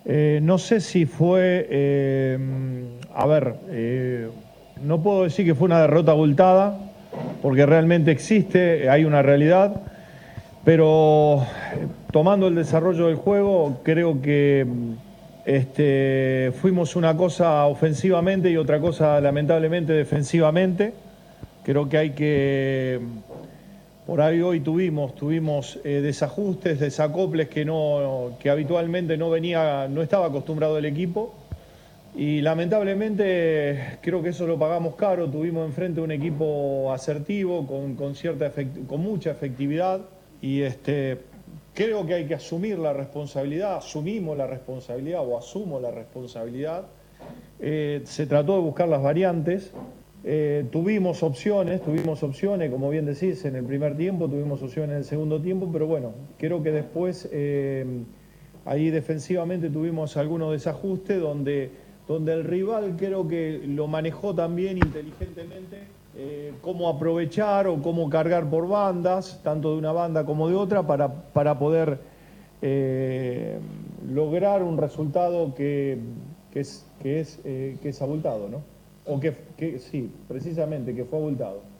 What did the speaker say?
No sé si fue, no puedo decir que fue una derrota abultada, porque realmente existe, hay una realidad, pero tomando el desarrollo del juego, creo que fuimos una cosa ofensivamente y otra cosa lamentablemente defensivamente. Creo que hay que por ahí hoy tuvimos desajustes, desacoples que habitualmente no estaba acostumbrado el equipo. Y lamentablemente creo que eso lo pagamos caro. Tuvimos enfrente un equipo asertivo, con mucha efectividad. Y creo que hay que asumir la responsabilidad, asumimos la responsabilidad o asumo la responsabilidad. Se trató de buscar las variantes. Tuvimos opciones, como bien decís, en el primer tiempo, tuvimos opciones en el segundo tiempo, pero bueno, creo que después ahí defensivamente tuvimos algunos desajustes donde el rival creo que lo manejó también inteligentemente, cómo aprovechar o cómo cargar por bandas, tanto de una banda como de otra, para poder lograr un resultado que es abultado, ¿no? Sí, precisamente, que fue abultado.